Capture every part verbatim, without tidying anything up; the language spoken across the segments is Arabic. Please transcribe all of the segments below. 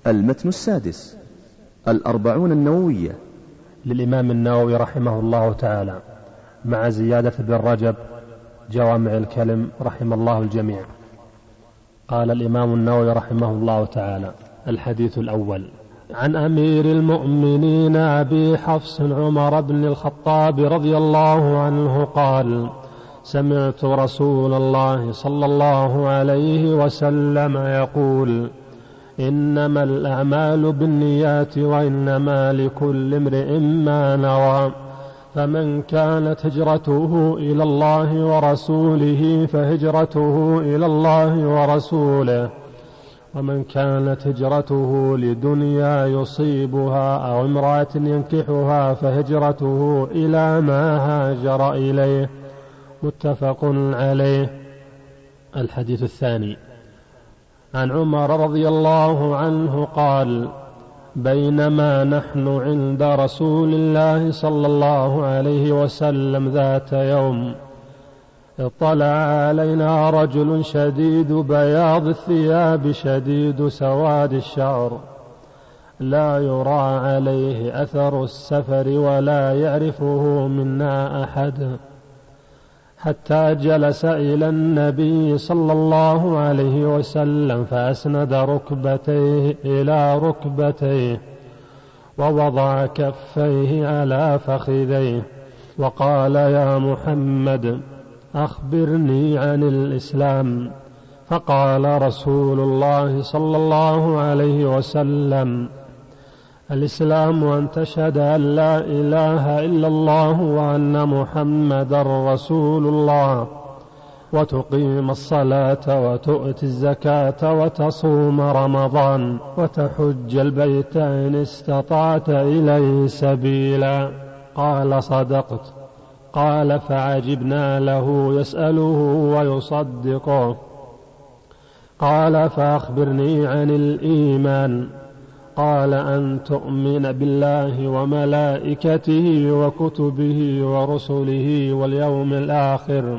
المتن السادس: الأربعون النووية للإمام النووي رحمه الله تعالى، مع زيادة بن رجب جوامع الكلم رحم الله الجميع. قال الإمام النووي رحمه الله تعالى: الحديث الأول: عن أمير المؤمنين أبي حفص عمر بن الخطاب رضي الله عنه قال: سمعت رسول الله صلى الله عليه وسلم يقول: إنما الأعمال بالنيات وإنما لكل امرئ ما نوى، فمن كانت هجرته إلى الله ورسوله فهجرته إلى الله ورسوله، ومن كانت هجرته لدنيا يصيبها أو امرأة ينكحها فهجرته إلى ما هاجر إليه. متفق عليه. الحديث الثاني: عن عمر رضي الله عنه قال: بينما نحن عند رسول الله صلى الله عليه وسلم ذات يوم، اطلع علينا رجل شديد بياض الثياب شديد سواد الشعر، لا يرى عليه أثر السفر ولا يعرفه منا أحد، حتى جلس إلى النبي صلى الله عليه وسلم فأسند ركبتيه إلى ركبتيه ووضع كفيه على فخذيه وقال: يا محمد أخبرني عن الإسلام. فقال رسول الله صلى الله عليه وسلم: الإسلام أن تشهد أن لا إله إلا الله وأن محمدا رسول الله، وتقيم الصلاة وتؤتي الزكاة وتصوم رمضان وتحج البيت إن استطعت إليه سبيلا. قال: صدقت. قال: فعجبنا له يسأله ويصدقه. قال: فأخبرني عن الإيمان. قال: أن تؤمن بالله وملائكته وكتبه ورسله واليوم الآخر،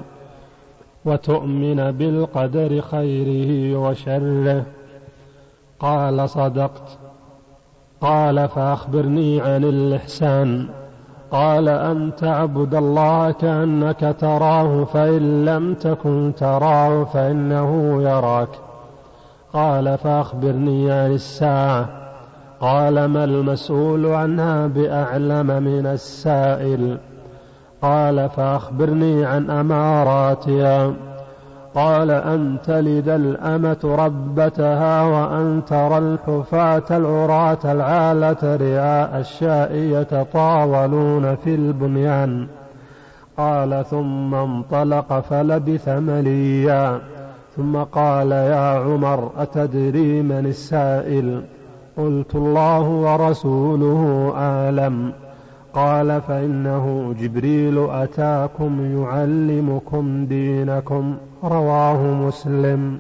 وتؤمن بالقدر خيره وشره. قال: صدقت. قال: فأخبرني عن الإحسان. قال: أن تعبد الله كأنك تراه فإن لم تكن تراه فإنه يراك. قال: فأخبرني عن الساعة. قال: ما المسؤول عنها بأعلم من السائل. قال: فأخبرني عن أماراتها. قال: أن تلد الأمة ربتها، وأن ترى الحفاة العراة العالة رعاء الشاء يتطاولون في البنيان. قال: ثم انطلق فلبث مليا، ثم قال: يا عمر أتدري من السائل؟ قلت: الله ورسوله أعلم. قال: فإنه جبريل أتاكم يعلمكم دينكم. رواه مسلم.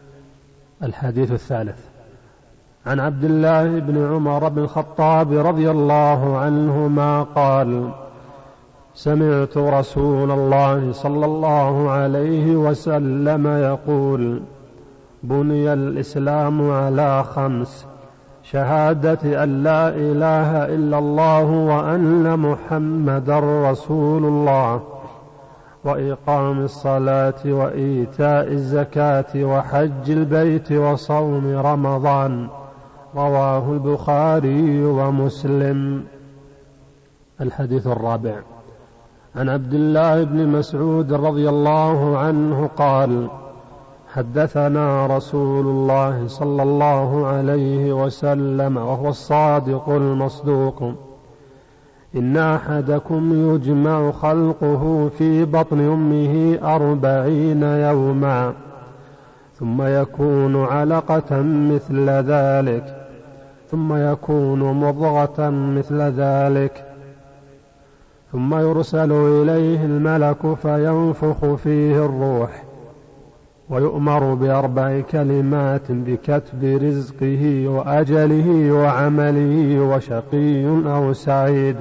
الحديث الثالث: عن عبد الله بن عمر بن الخطاب رضي الله عنهما قال: سمعت رسول الله صلى الله عليه وسلم يقول: بني الإسلام على خمس: شهادة أن لا إله إلا الله وأن محمدا رسول الله، وإقام الصلاة وإيتاء الزكاة وحج البيت وصوم رمضان. رواه البخاري ومسلم. الحديث الرابع: عن عبد الله بن مسعود رضي الله عنه قال: حدثنا رسول الله صلى الله عليه وسلم وهو الصادق المصدوق: إن أحدكم يجمع خلقه في بطن أمه أربعين يوما، ثم يكون علقة مثل ذلك، ثم يكون مضغة مثل ذلك، ثم يرسل إليه الملك فينفخ فيه الروح، ويؤمر بأربع كلمات بكتب رزقه وأجله وعمله وشقي أو سعيد.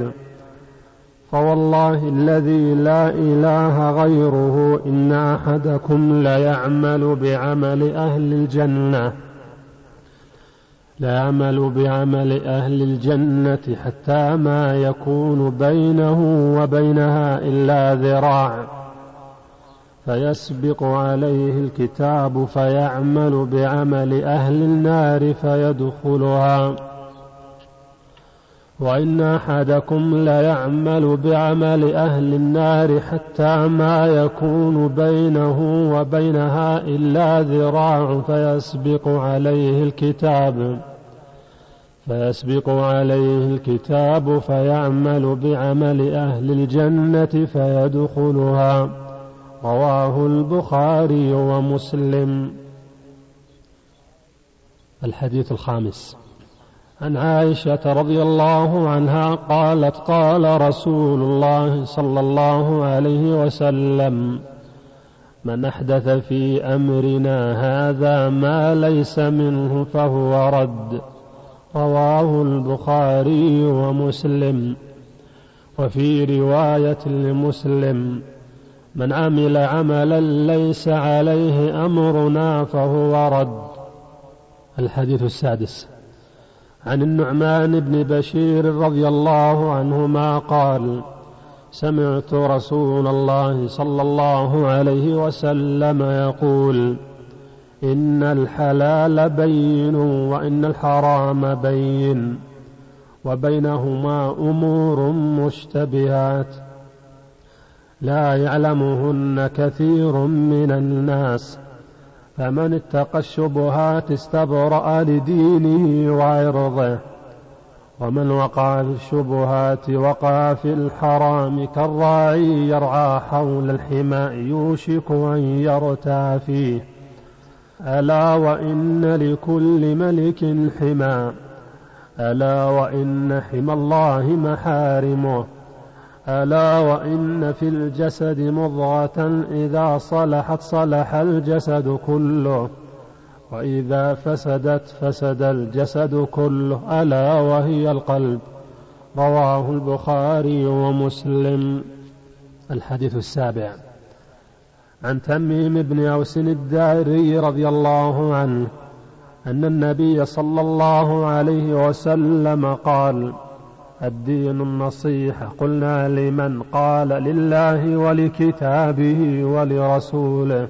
فوالله الذي لا إله غيره إن أحدكم ليعمل بعمل أهل الجنة لا يعمل بعمل أهل الجنة حتى ما يكون بينه وبينها إلا ذراع فيسبق عليه الكتاب فيعمل بعمل أهل النار فيدخلها. وإن أحدكم ليعمل بعمل أهل النار حتى ما يكون بينه وبينها إلا ذراع فيسبق عليه الكتاب فيسبق عليه الكتاب فيعمل بعمل أهل الجنة فيدخلها. رواه البخاري ومسلم. الحديث الخامس عن عائشة رضي الله عنها قالت قال رسول الله صلى الله عليه وسلم من أحدث في أمرنا هذا ما ليس منه فهو رد. رواه البخاري ومسلم. وفي رواية لمسلم من عمل عملا ليس عليه أمرنا فهو رد. الحديث السادس عن النعمان بن بشير رضي الله عنهما قال سمعت رسول الله صلى الله عليه وسلم يقول إن الحلال بين وإن الحرام بين وبينهما أمور مشتبهات لا يعلمهن كثير من الناس فمن اتقى الشبهات استبرأ لدينه وعرضه ومن وقع في الشبهات وقع في الحرام كالراعي يرعى حول الحمى يوشك أن يرتع فيه. ألا وإن لكل ملك حمى ألا وإن حمى الله محارمه ألا وإن في الجسد مضغة إذا صلحت صلح الجسد كله وإذا فسدت فسد الجسد كله ألا وهي القلب. رواه البخاري ومسلم. الحديث السابع عن تميم بن أوس الداري رضي الله عنه أن النبي صلى الله عليه وسلم قال الدين النصيحة. قلنا لمن؟ قال لله ولكتابه ولرسوله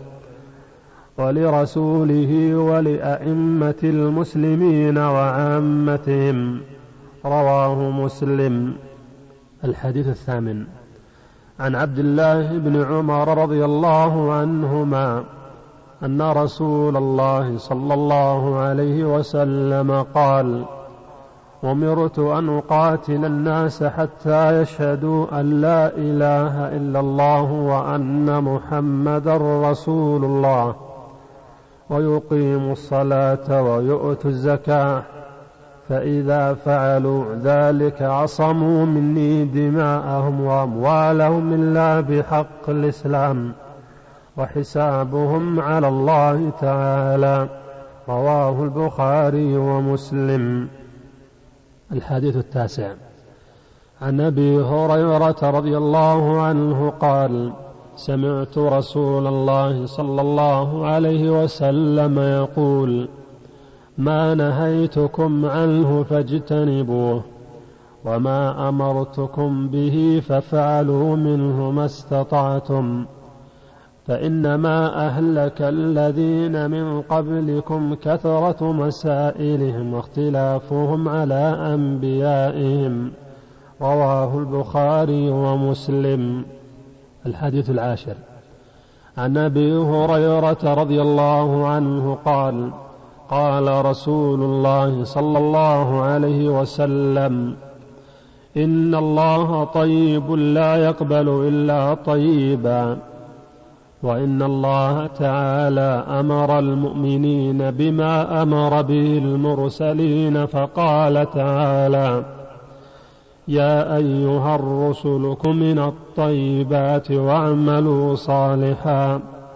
ولرسوله ولأئمة المسلمين وعامتهم. رواه مسلم. الحديث الثامن عن عبد الله بن عمر رضي الله عنهما أن رسول الله صلى الله عليه وسلم قال أمرت أن أقاتل الناس حتى يشهدوا أن لا إله إلا الله وأن محمدا رسول الله ويقيموا الصلاة ويؤتوا الزكاة فإذا فعلوا ذلك عصموا مني دماءهم وأموالهم إلا بحق الإسلام وحسابهم على الله تعالى. رواه البخاري ومسلم. الحديث التاسع عن أبي هريرة رضي الله عنه قال سمعت رسول الله صلى الله عليه وسلم يقول ما نهيتكم عنه فاجتنبوه وما أمرتكم به ففعلوا منه ما استطعتم فإنما أهلك الذين من قبلكم كثرة مسائلهم واختلافهم على أنبيائهم. رواه البخاري ومسلم. الحديث العاشر عن أبي هريرة رضي الله عنه قال قال رسول الله صلى الله عليه وسلم إن الله طيب لا يقبل إلا طيبا وإن الله تعالى أمر المؤمنين بما أمر به المرسلين فقال تعالى يا أيها الرسل كلوا من الطيبات واعملوا صالحا.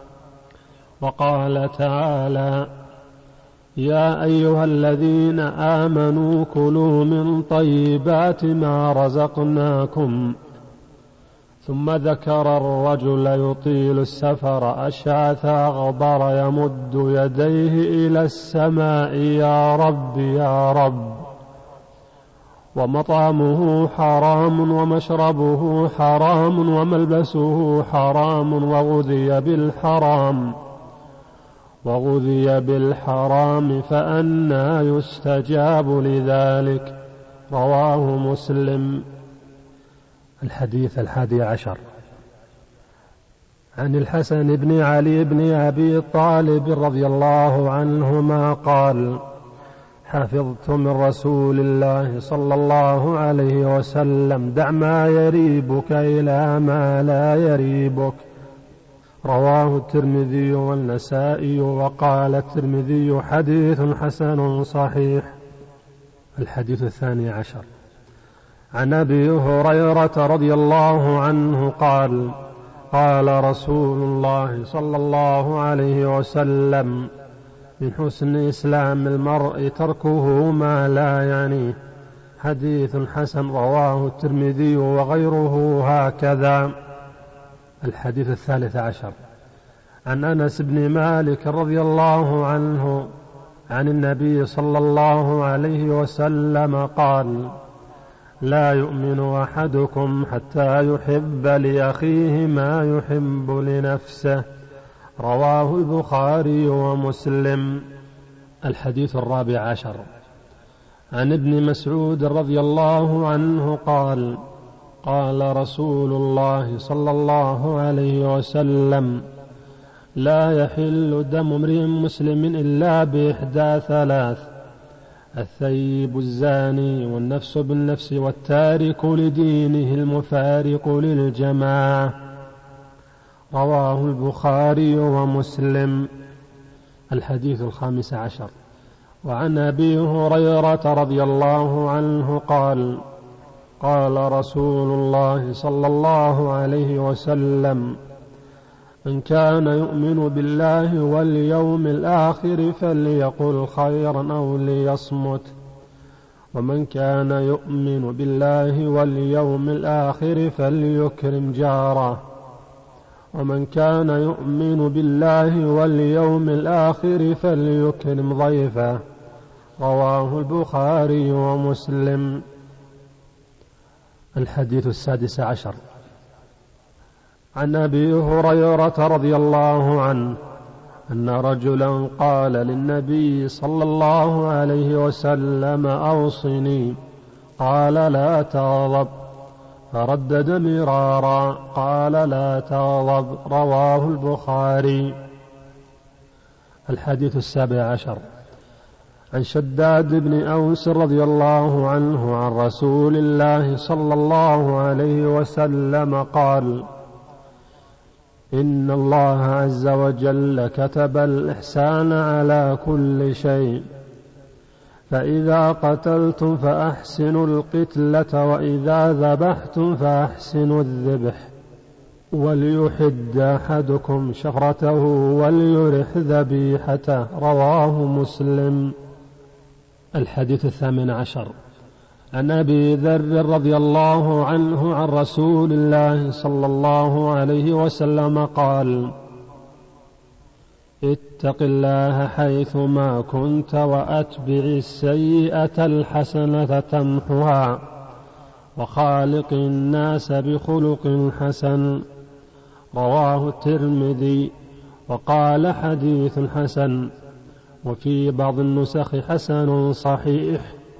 وقال تعالى يا أيها الذين آمنوا كلوا من طيبات ما رزقناكم ثم ذكر الرجل يطيل السفر أشعث أغبر يمد يديه إلى السماء يا رب يا رب، ومطعمه حرام ومشربه حرام وملبسه حرام وغذي بالحرام وغذي بالحرام فأنى يستجاب لذلك. رواه مسلم. الحديث الحادي عشر. عن الحسن بن علي بن أبي طالب رضي الله عنهما قال: حفظت من رسول الله صلى الله عليه وسلم: دع ما يريبك إلى ما لا يريبك. رواه الترمذي والنسائي، وقال الترمذي: حديث حسن صحيح. الحديث الثاني عشر. عن أبي هريرة رضي الله عنه قال: قال رسول الله صلى الله عليه وسلم: من حسن إسلام المرء تركه ما لا يعنيه. حديث حسن. رواه الترمذي وغيره هكذا. الحديث الثالث عشر. عن أنس بن مالك رضي الله عنه عن النبي صلى الله عليه وسلم قال: لا يؤمن أحدكم حتى يحب لأخيه ما يحب لنفسه. رواه البخاري ومسلم. الحديث الرابع عشر. عن ابن مسعود رضي الله عنه قال: قال رسول الله صلى الله عليه وسلم: لا يحل دم امرئ مسلم إلا بإحدى ثلاث: الثيب الزاني، والنفس بالنفس، والتارك لدينه المفارق للجماعة. رواه البخاري ومسلم. الحديث الخامس عشر. وعن أبي هريرة رضي الله عنه قال: قال رسول الله صلى الله عليه وسلم: من كان يؤمن بالله واليوم الآخر فليقل خيرا أو ليصمت، ومن كان يؤمن بالله واليوم الآخر فليكرم جاره، ومن كان يؤمن بالله واليوم الآخر فليكرم ضيفه. رواه البخاري ومسلم. الحديث السادس عشر. عن أبي هريرة رضي الله عنه أن رجلا قال للنبي صلى الله عليه وسلم: أوصني. قال: لا تغضب. فردد مرارا قال: لا تغضب. رواه البخاري. الحديث السابع عشر. عن شداد بن أوس رضي الله عنه عن رسول الله صلى الله عليه وسلم قال: إن الله عز وجل كتب الإحسان على كل شيء، فإذا قتلتم فأحسنوا القتلة، وإذا ذبحتم فأحسنوا الذبح، وليحد أحدكم شفرته وليرح ذبيحته. رواه مسلم. الحديث الثامن عشر. عن أبي ذر رضي الله عنه عن رسول الله صلى الله عليه وسلم قال: اتق الله حيثما كنت، وأتبع السيئة الحسنة تمحها، وخالق الناس بخلق حسن. رواه الترمذي وقال: حديث حسن. وفي بعض النسخ حسن صحيح.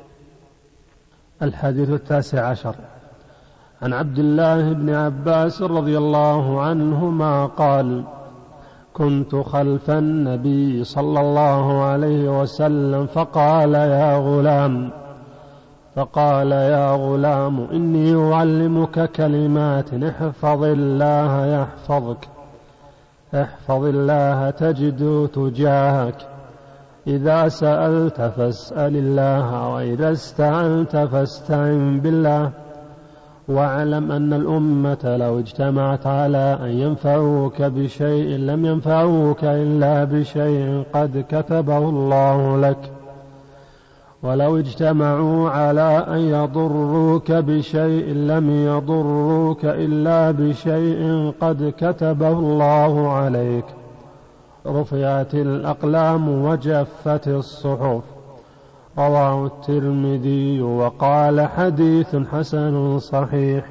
الحديث التاسع عشر. عن عبد الله بن عباس رضي الله عنهما قال: كنت خلف النبي صلى الله عليه وسلم فقال: يا غلام فقال يا غلام إني أعلمك كلمات، احفظ الله يحفظك، احفظ الله تجد تجاهك، إذا سألت فاسأل الله، وإذا استعنت فاستعن بالله، واعلم أن الأمة لو اجتمعت على أن ينفعوك بشيء لم ينفعوك إلا بشيء قد كتبه الله لك، ولو اجتمعوا على أن يضروك بشيء لم يضروك إلا بشيء قد كتبه الله عليك. رفعت الأقلام وجفت الصحف. رواه الترمذي وقال حديث حسن صحيح.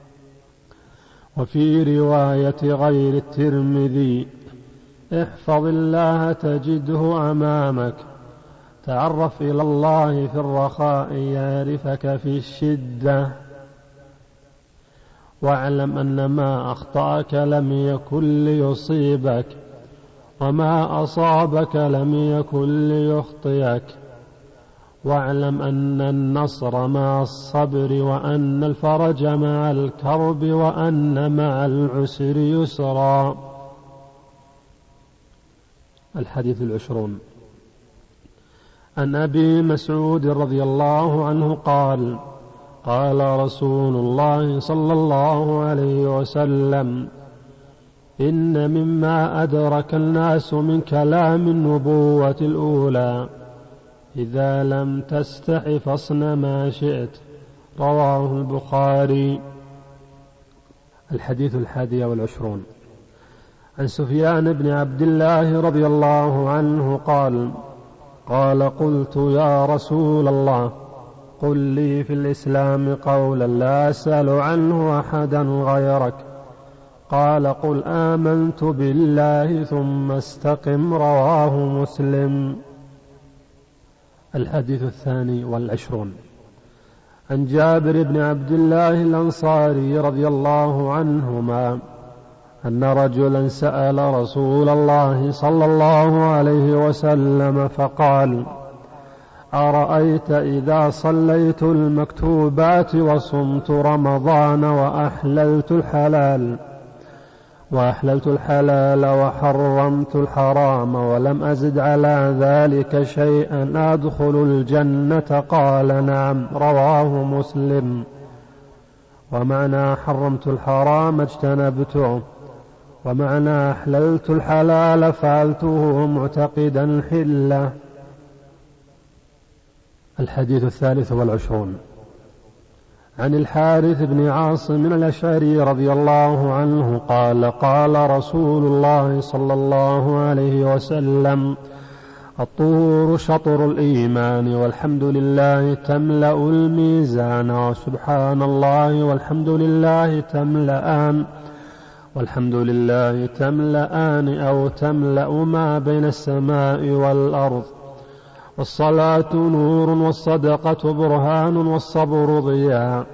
وفي رواية غير الترمذي: احفظ الله تجده أمامك، تعرف إلى الله في الرخاء يعرفك في الشدة، واعلم أن ما أخطأك لم يكن ليصيبك، وما أصابك لم يكن ليخطئك، واعلم أن النصر مع الصبر، وأن الفرج مع الكرب، وأن مع العسر يسرا. الحديث العشرون. عن أبي مسعود رضي الله عنه قال: قال رسول الله صلى الله عليه وسلم: إن مما أدرك الناس من كلام النبوة الأولى: إذا لم تستح فاصنع ما شئت. رواه البخاري. الحديث الحادي والعشرون. عن سفيان بن عبد الله رضي الله عنه قال: قال: قلت يا رسول الله، قل لي في الإسلام قولا لا أسأل عنه أحدا غيرك. قال: قل آمنت بالله ثم استقم. رواه مسلم. الحديث الثاني والعشرون. عن جابر بن عبد الله الأنصاري رضي الله عنهما أن رجلا سأل رسول الله صلى الله عليه وسلم فقال: أرأيت إذا صليت المكتوبات وصمت رمضان وأحللت الحلال وأحللت الحلال وحرمت الحرام ولم أزد على ذلك شيئا أدخل الجنة؟ قال: نعم. رواه مسلم. ومعنى حرمت الحرام اجتنبته، ومعنى أحللت الحلال فعلته معتقدا حله. الحديث الثالث والعشرون. عن الحارث بن عاصم الأشعري رضي الله عنه قال: قال رسول الله صلى الله عليه وسلم: الطهور شطر الإيمان، والحمد لله تملأ الميزان، وسبحان الله والحمد لله تملأان والحمد لله تملأان أو تملأ ما بين السماء والأرض. والصلاة نور، والصدقة برهان، والصبر ضياء.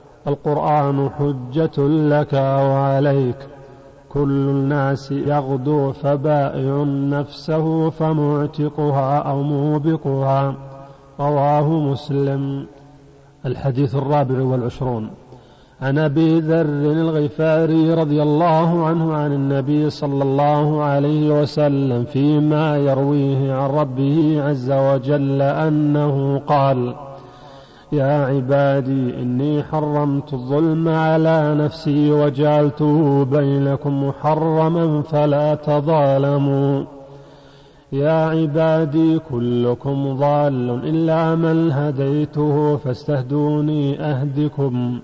القرآن حجة لك وعليك. كل الناس يغدو فبائع نفسه فمعتقها أو موبقها. رواه مسلم. الحديث الرابع والعشرون. عن أبي ذر الغفاري رضي الله عنه عن النبي صلى الله عليه وسلم فيما يرويه عن ربه عز وجل أنه قال: يا عبادي إني حرمت الظلم على نفسي وجعلته بينكم محرما فلا تظالموا. يا عبادي كلكم ضال إلا من هديته فاستهدوني أهدكم.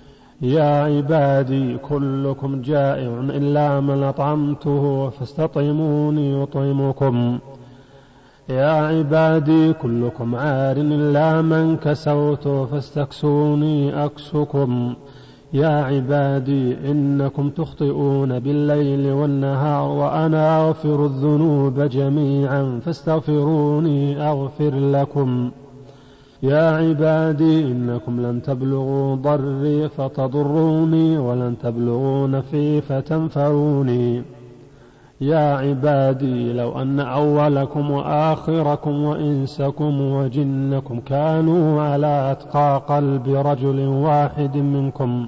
يا عبادي كلكم جائع إلا من أطعمته فاستطعموني أطعمكم. يا عبادي كلكم عار إلا من كسوته فاستكسوني أكسكم. يا عبادي إنكم تخطئون بالليل والنهار وأنا أغفر الذنوب جميعا فاستغفروني أغفر لكم. يا عبادي إنكم لن تبلغوا ضري فتضروني ولن تبلغوا نفعي فتنفعوني. يا عبادي لو أن أولكم وآخركم وإنسكم وجنكم كانوا على أتقى قلب رجل واحد منكم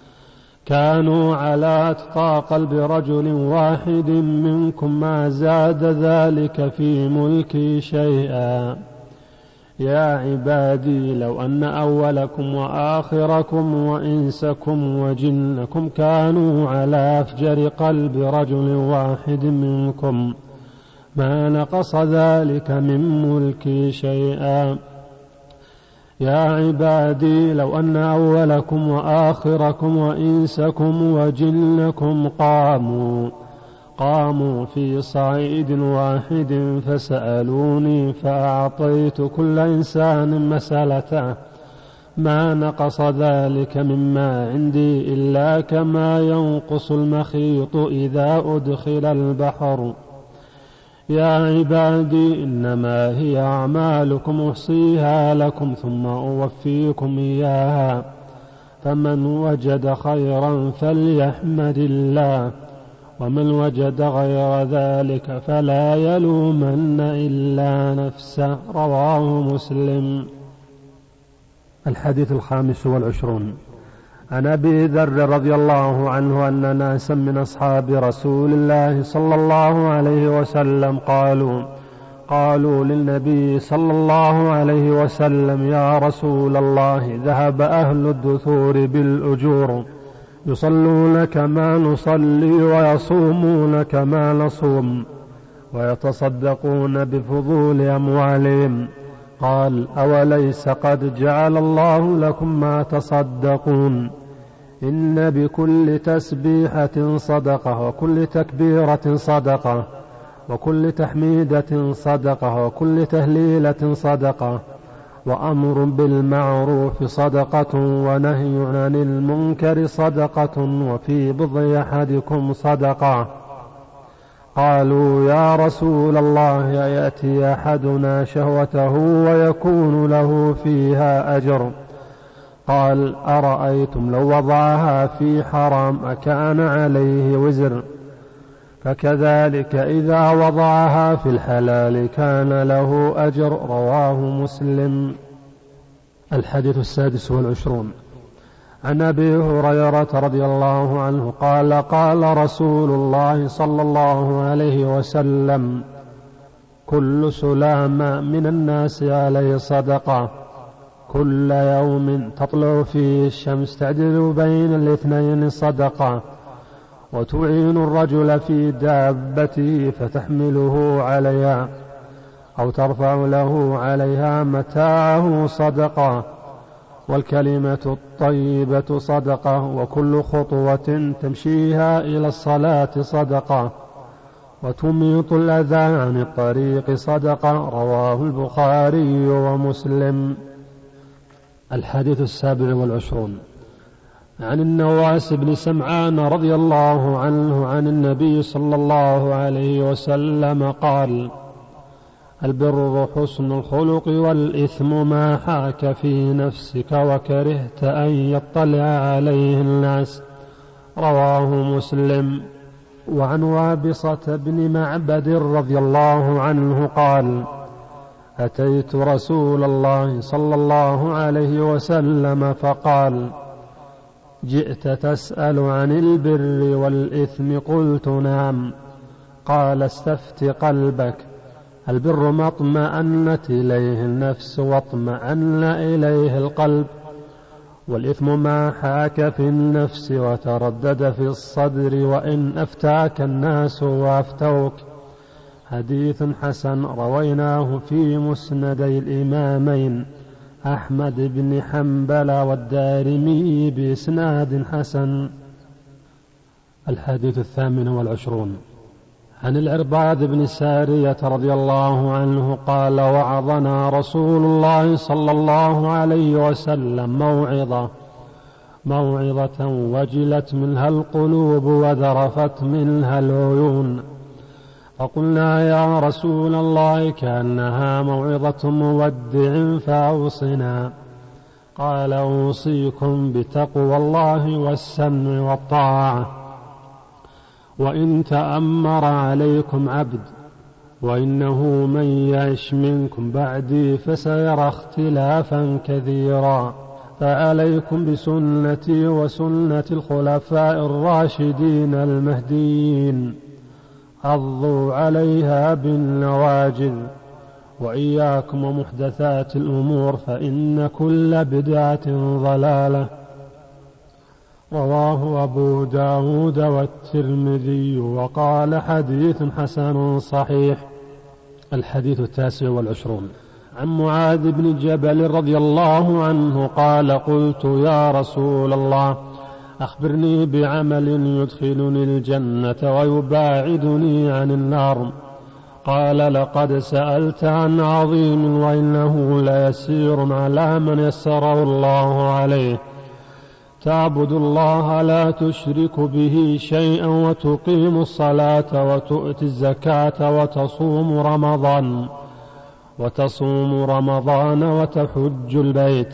كانوا على أتقى قلب رجل واحد منكم ما زاد ذلك في ملكي شيئا. يا عبادي لو أن أولكم وآخركم وإنسكم وجنكم كانوا على أفجر قلب رجل واحد منكم ما نقص ذلك من ملكي شيئا. يا عبادي لو أن أولكم وآخركم وإنسكم وجنكم قاموا قاموا في صعيد واحد فسألوني فأعطيت كل إنسان مسألته ما نقص ذلك مما عندي إلا كما ينقص المخيط إذا أدخل البحر. يا عبادي إنما هي أعمالكم أحصيها لكم ثم أوفيكم إياها، فمن وجد خيرا فليحمد الله، ومن وجد غير ذلك فلا يلومن إلا نفسه. رواه مسلم. الحديث الخامس والعشرون. عن أبي ذر رضي الله عنه أن ناسا من أصحاب رسول الله صلى الله عليه وسلم قالوا قالوا للنبي صلى الله عليه وسلم يا رسول الله ذهب أهل الدثور بالأجور، يصلون كما نصلي ويصومون كما نصوم ويتصدقون بفضول أموالهم. قال أوليس قد جعل الله لكم ما تصدقون؟ إن بكل تسبيحة صدقة، وكل تكبيرة صدقة، وكل تحميدة صدقة، وكل تهليلة صدقة، وأمر بالمعروف صدقة، ونهي عن المنكر صدقة، وفي بضع أحدكم صدقة. قالوا يا رسول الله يأتي أحدنا شهوته ويكون له فيها أجر؟ قال أرأيتم لو وضعها في حرام أكان عليه وزر؟ فكذلك إذا وضعها في الحلال كان له أجر. رواه مسلم. الحديث السادس والعشرون. عن أبي هريرة رضي الله عنه قال قال رسول الله صلى الله عليه وسلم كل سلام من الناس عليه صدقة، كل يوم تطلع فيه الشمس تعدل بين الاثنين صدقة، وتعين الرجل في دابته فتحمله عليها أو ترفع له عليها متاعه صدقة، والكلمة الطيبة صدقة، وكل خطوة تمشيها إلى الصلاة صدقة، وتميط الأذى عن الطريق صدقة. رواه البخاري ومسلم. الحديث السابع والعشرون. عن النواس بن سمعان رضي الله عنه عن النبي صلى الله عليه وسلم قال البر حسن الخلق، والإثم ما حاك في نفسك وكرهت أن يطلع عليه الناس. رواه مسلم. وعن وابصة بن معبد رضي الله عنه قال أتيت رسول الله صلى الله عليه وسلم فقال جئت تسأل عن البر والإثم؟ قلت نعم. قال استفت قلبك، البر ما اطمأنت إليه النفس واطمأن إليه القلب، والإثم ما حاك في النفس وتردد في الصدر وإن أفتاك الناس وأفتوك. حديث حسن رويناه في مسندي الإمامين أحمد بن حنبل والدارمي بإسناد حسن. الحديث الثامن والعشرون. عن العرباض بن سارية رضي الله عنه قال وعظنا رسول الله صلى الله عليه وسلم موعظة موعظة وجلت منها القلوب وذرفت منها العيون، فقلنا يا رسول الله كأنها موعظة مودع فأوصنا. قال أوصيكم بتقوى الله والسمع والطاعة، وإن تأمر عليكم عبد، وإنه من يعش منكم بعدي فسيرى اختلافا كثيرا، فعليكم بسنتي وسنة الخلفاء الراشدين المهديين، عضوا عليها بالنواجذ، وإياكم ومحدثات الأمور فإن كل بدعة ضلالة. رواه أبو داود والترمذي وقال حديث حسن صحيح. الحديث التاسع والعشرون. عن معاذ بن جبل رضي الله عنه قال قلت يا رسول الله أخبرني بعمل يدخلني الجنة ويباعدني عن النار. قال لقد سألت عن عظيم وإنه ليسير على من يسره الله عليه. تعبد الله لا تشرك به شيئا وتقيم الصلاة وتؤتي الزكاة وتصوم رمضان وتصوم رمضان وتحج البيت.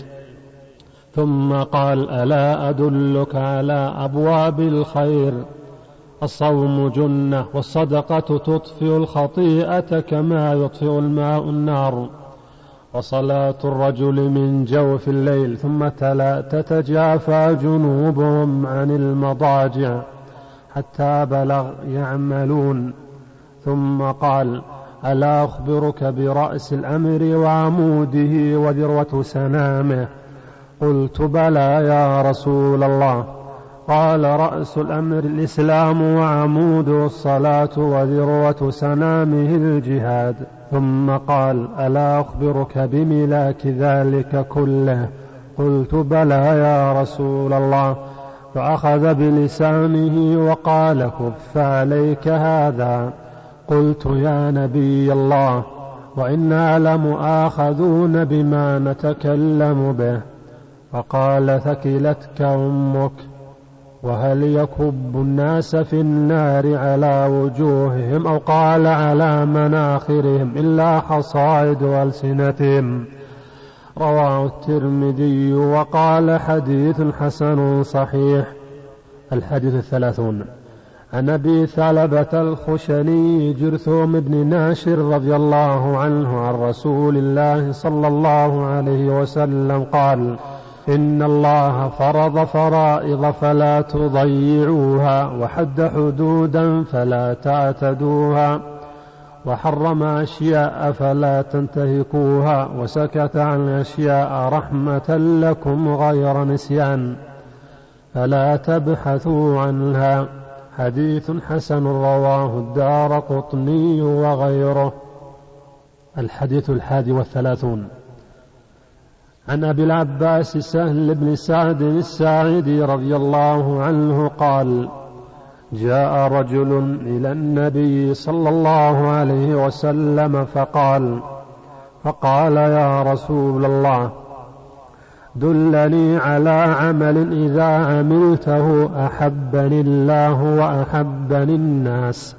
ثم قال ألا أدلك على أبواب الخير؟ الصوم جنة والصدقة تطفئ الخطيئة كما يطفئ الماء النار، وصلاة الرجل من جوف الليل. ثم تلا تتجافى جنوبهم عن المضاجع حتى بلغ يعملون. ثم قال ألا أخبرك برأس الأمر وعموده وذروة سنامه؟ قلت بلى يا رسول الله. قال رأس الأمر الإسلام وعموده الصلاة وذروة سنامه الجهاد. ثم قال ألا أخبرك بملاك ذلك كله؟ قلت بلى يا رسول الله. فأخذ بلسانه وقال كف عليك هذا. قلت يا نبي الله وإنا لمؤاخذون بما نتكلم به. فقال ثكلتك أمك. وهل يكب الناس في النار على وجوههم أو قال على مناخرهم إلا حصائد ألسنتهم؟ رواه الترمذي وقال حديث حسن صحيح. الحديث الثلاثون. عن أبي ثعلبة الخشني جرثوم بن ناشر رضي الله عنه عن رسول الله صلى الله عليه وسلم قال إن الله فرض فرائض فلا تضيعوها وحد حدودا فلا تعتدوها وحرم أشياء فلا تنتهكوها وسكت عن أشياء رحمة لكم غير نسيان فلا تبحثوا عنها. حديث حسن رواه الدارقطني وغيره. الحديث الحادي والثلاثون. عن أبي العباس سهل بن سعد الساعدي رضي الله عنه قال جاء رجل إلى النبي صلى الله عليه وسلم فقال فقال يا رسول الله دلني على عمل إذا عملته أحبني الله وأحبني الناس.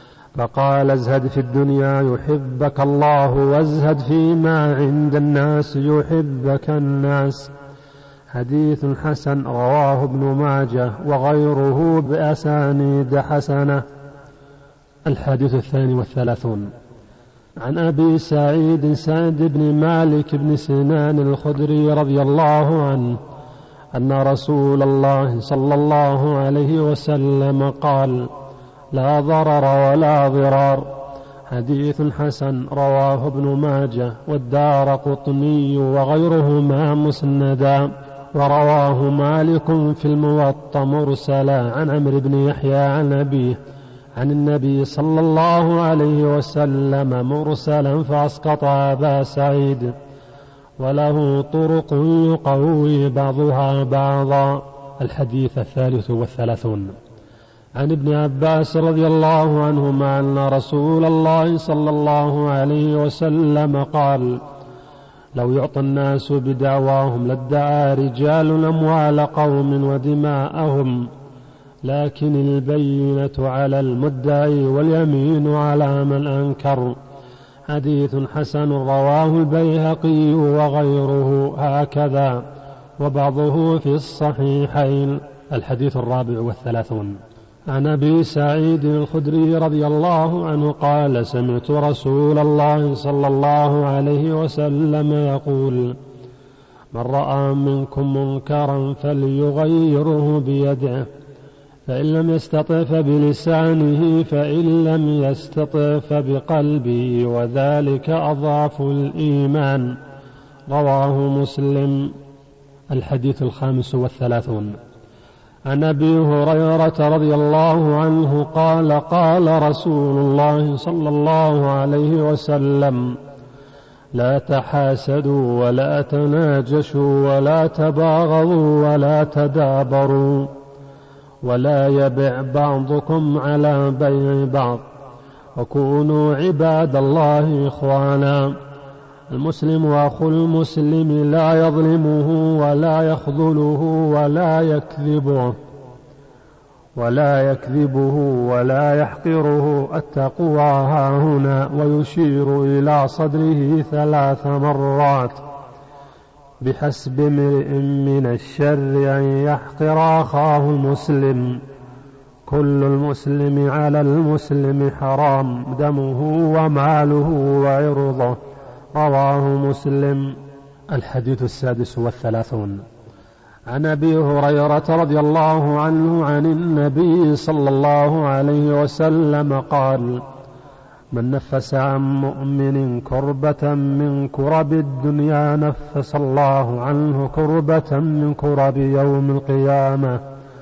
فقال ازهد في الدنيا يحبك الله وازهد فيما عند الناس يحبك الناس. حديث حسن رواه ابن ماجه وغيره بأسانيد حسنة. الحديث الثاني والثلاثون. عن أبي سعيد سعد بن مالك بن سنان الخدري رضي الله عنه أن رسول الله صلى الله عليه وسلم قال لا ضرر ولا ضرار. حديث حسن رواه ابن ماجه والدارقطني وغيرهما مسندا. ورواه مالك في الموطأ مرسلا عن عمرو بن يحيى عن أبيه عن النبي صلى الله عليه وسلم مرسلا فأسقط أبا سعيد وله طرق يقوي بعضها بعضا. الحديث الثالث والثلاثون. عن ابن عباس رضي الله عنهما أن رسول الله صلى الله عليه وسلم قال لو يعطى الناس بدعواهم لادعى رجال أموال قوم ودماءهم لكن البينة على المدعي واليمين على من أنكر. حديث حسن رواه البيهقي وغيره هكذا وبعضه في الصحيحين. الحديث الرابع والثلاثون. عن أبي سعيد الخدري رضي الله عنه قال سمعت رسول الله صلى الله عليه وسلم يقول من رأى منكم منكرا فليغيره بيده فإن لم يستطع فبلسانه فإن لم يستطع فبقلبه وذلك أضعف الإيمان. رواه مسلم. الحديث الخامس والثلاثون. عن أبي هريرة رضي الله عنه قال قال رسول الله صلى الله عليه وسلم لا تحاسدوا ولا تناجشوا ولا تباغضوا ولا تدابروا ولا يبع بعضكم على بيع بعض وكونوا عباد الله إخوانا. المسلم أخو المسلم لا يظلمه ولا يخذله ولا يكذبه ولا يكذبه ولا يحقره. التقوى ها هنا، ويشير إلى صدره ثلاث مرات. بحسب امرئ من الشر أن يحقر أخاه المسلم. كل المسلم على المسلم حرام، دمه وماله وعرضه. رواه مسلم. الحديث السادس والثلاثون. عن أبي هريرة رضي الله عنه عن النبي صلى الله عليه وسلم قال: من نفس عن مؤمن كربة من كرب الدنيا نفس الله عنه كربة من كرب يوم القيامة.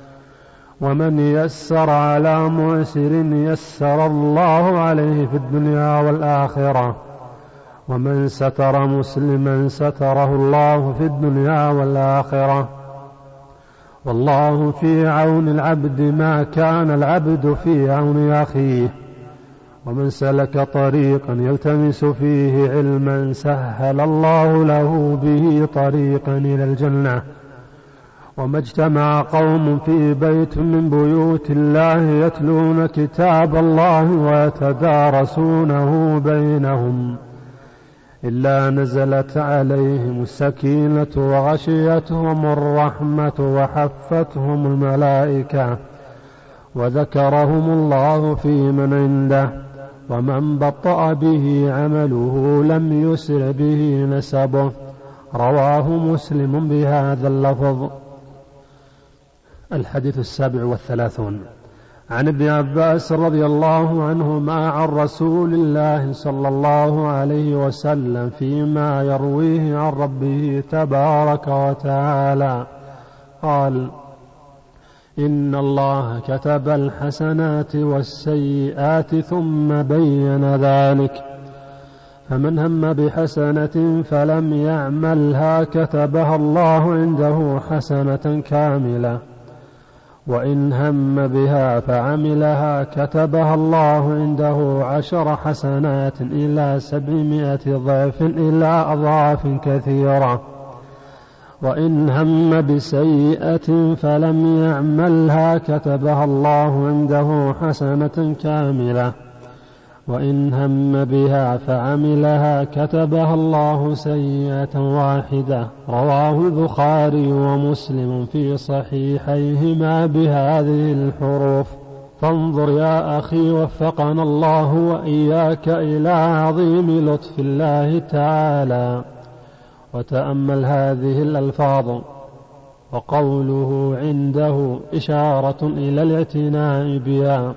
ومن يسر على معسر يسر الله عليه في الدنيا والآخرة. ومن ستر مسلما ستره الله في الدنيا والآخرة. والله في عون العبد ما كان العبد في عون أخيه. ومن سلك طريقا يلتمس فيه علما سهل الله له به طريقا إلى الجنة. وما اجتمع قوم في بيت من بيوت الله يتلون كتاب الله ويتدارسونه بينهم إلا نزلت عليهم السكينة وغشيتهم الرحمة وحفتهم الملائكة وذكرهم الله في من عنده. ومن بطأ به عمله لم يسر به نسبه. رواه مسلم بهذا اللفظ. الحديث السابع والثلاثون. عن ابن عباس رضي الله عنهما عن رسول الله صلى الله عليه وسلم فيما يرويه عن ربه تبارك وتعالى قال: إن الله كتب الحسنات والسيئات ثم بين ذلك، فمن هم بحسنة فلم يعملها كتبها الله عنده حسنة كاملة، وإن هم بها فعملها كتبها الله عنده عشر حسنات إلى سبعمائة ضعف إلى أضعاف كثيرة. وإن هم بسيئة فلم يعملها كتبها الله عنده حسنة كاملة، وإن هم بها فعملها كتبها الله سيئة واحدة. رواه البخاري ومسلم في صحيحيهما بهذه الحروف. فانظر يا أخي وفقنا الله وإياك إلى عظيم لطف الله تعالى، وتأمل هذه الألفاظ. وقوله عنده إشارة إلى الاعتناء بها،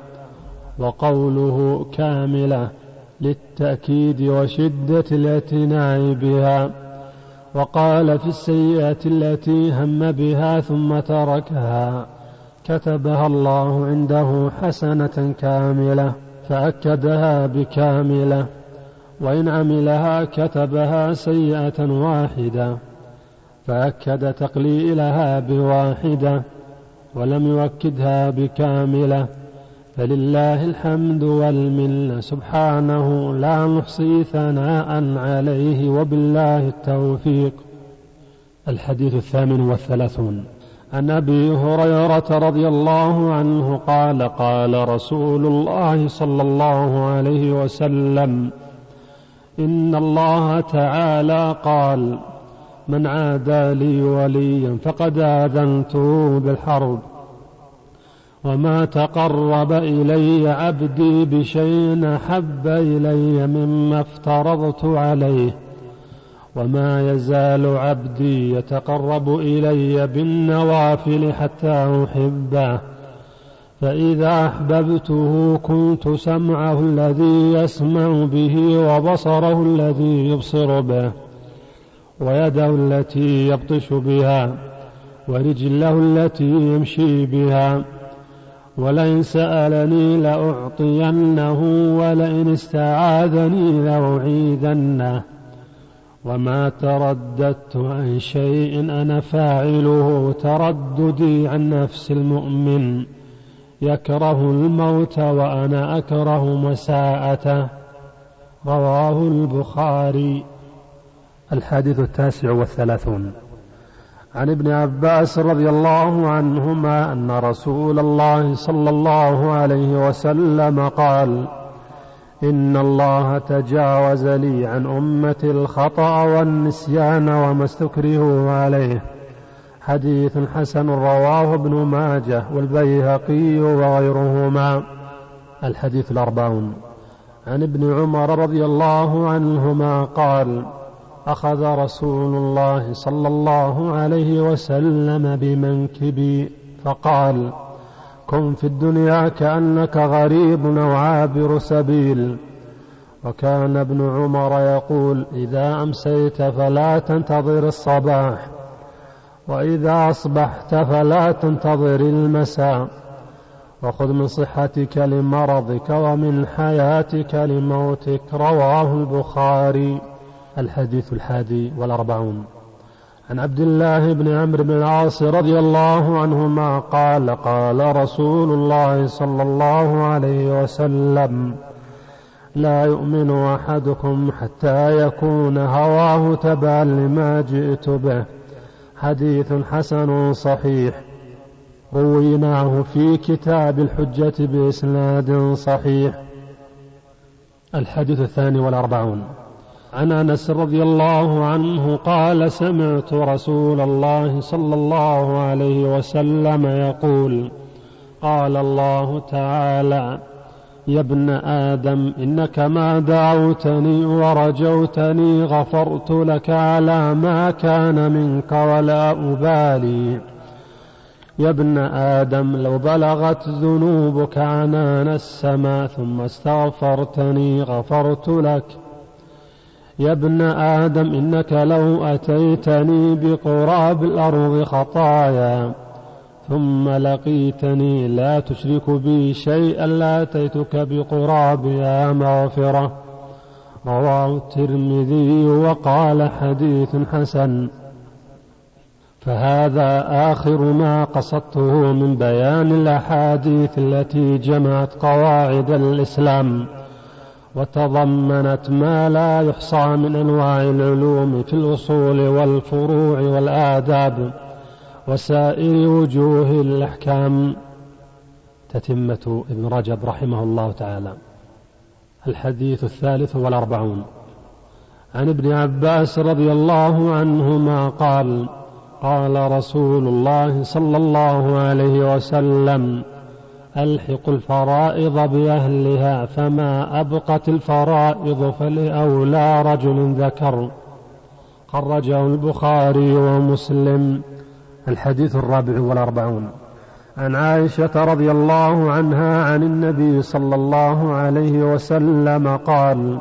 وقوله كاملة للتأكيد وشدة الاعتناء بها. وقال في السيئة التي هم بها ثم تركها كتبها الله عنده حسنة كاملة، فأكدها بكاملة. وإن عملها كتبها سيئة واحدة، فأكد تقليلها بواحدة ولم يؤكدها بكاملة. فلله الحمد والمنة سبحانه لا نحصي ثناء عليه، وبالله التوفيق. الحديث الثامن والثلاثون. عن أبي هريرة رضي الله عنه قال: قال رسول الله صلى الله عليه وسلم: إن الله تعالى قال: من عادى لي وليا فقد آذنته بالحرب. وما تقرب إلي عبدي بشيء أحب إلي مما افترضت عليه، وما يزال عبدي يتقرب إلي بالنوافل حتى أحبه، فإذا أحببته كنت سمعه الذي يسمع به، وبصره الذي يبصر به، ويده التي يبطش بها، ورجله التي يمشي بها. ولئن سألني لأعطينه، ولئن استعاذني لأعيذنه. وما ترددت عن شيء أنا فاعله ترددي عن نفس المؤمن يكره الموت وأنا أكره مساءته. رواه البخاري. الحديث التاسع والثلاثون. عن ابن عباس رضي الله عنهما أن رسول الله صلى الله عليه وسلم قال: إن الله تجاوز لي عن أمتي الخطأ والنسيان وما استكرهوا عليه. حديث حسن رواه ابن ماجه والبيهقي وغيرهما. الحديث الأربعون. عن ابن عمر رضي الله عنهما قال: أخذ رسول الله صلى الله عليه وسلم بمنكبي فقال: كن في الدنيا كأنك غريب أو عابر سبيل. وكان ابن عمر يقول: إذا أمسيت فلا تنتظر الصباح، وإذا أصبحت فلا تنتظر المساء، وخذ من صحتك لمرضك ومن حياتك لموتك. رواه البخاري. الحديث الحادي والأربعون. عن عبد الله بن عمرو بن العاص رضي الله عنهما قال: قال رسول الله صلى الله عليه وسلم: لا يؤمن أحدكم حتى يكون هواه تبعا لما جئت به. حديث حسن صحيح، رويناه في كتاب الحجة بإسناد صحيح. الحديث الثاني والأربعون. عن أنس رضي الله عنه قال: سمعت رسول الله صلى الله عليه وسلم يقول: قال الله تعالى: يا ابن آدم إنك ما دعوتني ورجوتني غفرت لك على ما كان منك ولا أبالي. يا ابن آدم لو بلغت ذنوبك عنان السماء ثم استغفرتني غفرت لك. يا ابن آدم إنك لو أتيتني بقراب الأرض خطايا ثم لقيتني لا تشرك بي شيئا لاتيتك بقرابها مغفرة. رواه الترمذي وقال: حديث حسن. فهذا آخر ما قصدته من بيان الأحاديث التي جمعت قواعد الإسلام وتضمنت ما لا يحصى من أنواع العلوم في الأصول والفروع والآداب وسائر وجوه الأحكام. تتمة ابن رجب رحمه الله تعالى. الحديث الثالث والأربعون. عن ابن عباس رضي الله عنهما قال: قال رسول الله صلى الله عليه وسلم: ألحق الفرائض بأهلها، فما أبقت الفرائض فلأولى رجل ذكر. خرجه البخاري ومسلم. الحديث الرابع والأربعون. عن عائشة رضي الله عنها عن النبي صلى الله عليه وسلم قال: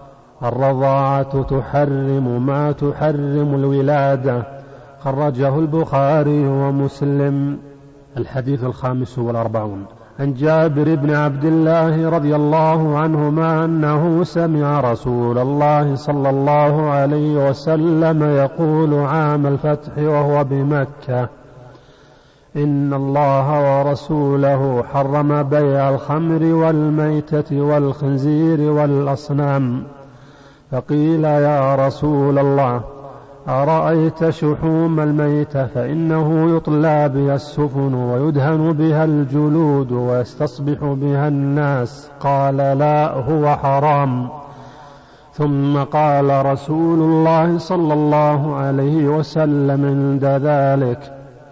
الرضاعة تحرم ما تحرم الولادة. خرجه البخاري ومسلم. الحديث الخامس والأربعون. عن جابر بن عبد الله رضي الله عنهما أنه سمع رسول الله صلى الله عليه وسلم يقول عام الفتح وهو بمكة: إن الله ورسوله حرم بيع الخمر والميتة والخنزير والأصنام. فقيل: يا رسول الله، أرأيت شحوم الميتة فإنه يطلى بها السفن ويدهن بها الجلود ويستصبح بها الناس. قال: لا، هو حرام. ثم قال رسول الله صلى الله عليه وسلم عند ذلك: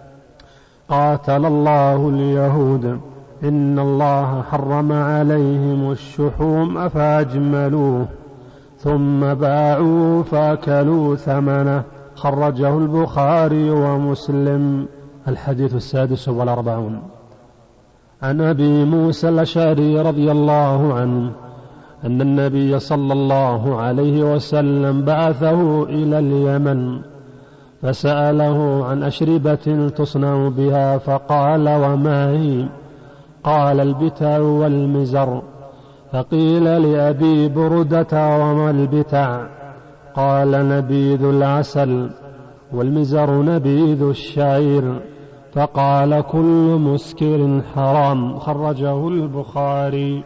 قاتل الله اليهود، إن الله حرم عليهم الشحوم فأجملوه ثم باعوا فأكلوا ثمنه. خرجه البخاري ومسلم. الحديث السادس والأربعون. عن أبي موسى الأشعري رضي الله عنه أن النبي صلى الله عليه وسلم بعثه إلى اليمن فسأله عن أشربة تصنع بها فقال: وما هي؟ قال: البتع والمزر. فقيل لأبي بردة: وما البتع؟ قال نبيذ العسل، والمزر نبيذ الشعير. فقال كل مسكر حرام. خرجه البخاري.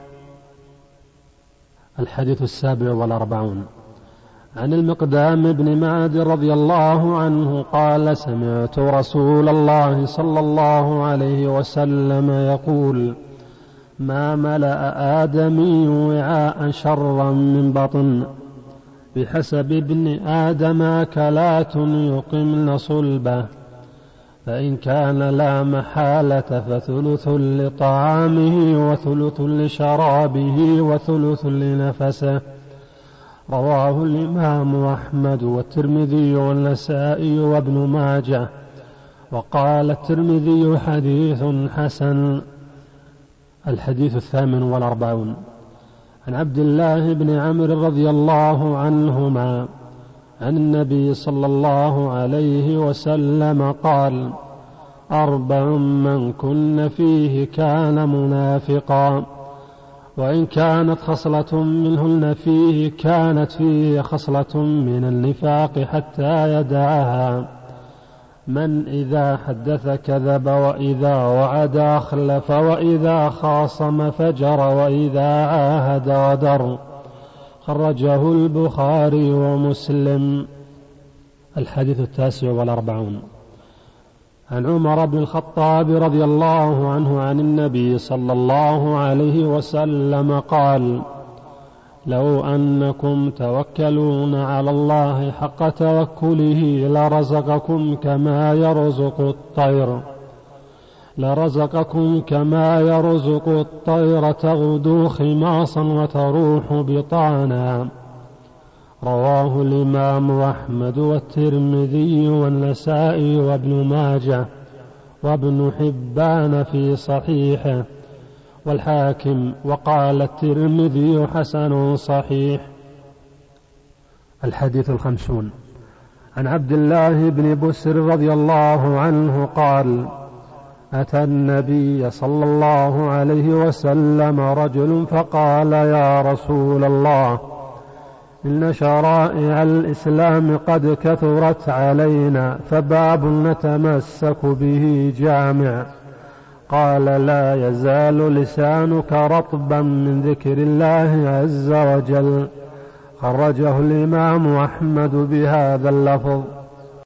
الحديث السابع والأربعون عن المقدام بن معد رضي الله عنه قال سمعت رسول الله صلى الله عليه وسلم يقول ما ملأ آدمي وعاء شرا من بطن بحسب ابن آدم أكلات يقمن صلبه، فإن كان لا محالة فثلث لطعامه وثلث لشرابه وثلث لنفسه. رواه الإمام أحمد والترمذي والنسائي وابن ماجه، وقال الترمذي حديث حسن. الحديث الثامن والأربعون عن عبد الله بن عمرو رضي الله عنهما عن النبي صلى الله عليه وسلم قال أربع من كن فيه كان منافقا، وإن كانت خصلة منهن فيه كانت فيه خصلة من النفاق حتى يدعها: من إذا حدث كذب، وإذا وعد أخلف، وإذا خاصم فجر، وإذا عاهد غدر. خرجه البخاري ومسلم. الحديث التاسع والأربعون عن عمر بن الخطاب رضي الله عنه عن النبي صلى الله عليه وسلم قال: لو أنكم توكلون على الله حق توكله لرزقكم كما يرزق الطير لرزقكم كما يرزق الطير تغدو خماصا وتروح بطانا. رواه الإمام أحمد والترمذي والنسائي وابن ماجه وابن حبان في صحيحه والحاكم، وقال الترمذي حسن صحيح. الحديث الخمسون عن عبد الله بن بسر رضي الله عنه قال: أتى النبي صلى الله عليه وسلم رجل فقال: يا رسول الله، إن شرائع الإسلام قد كثرت علينا، فباب نتمسك به جامع. قال: لا يزال لسانك رطبا من ذكر الله عز وجل. خرجه الإمام أحمد بهذا اللفظ.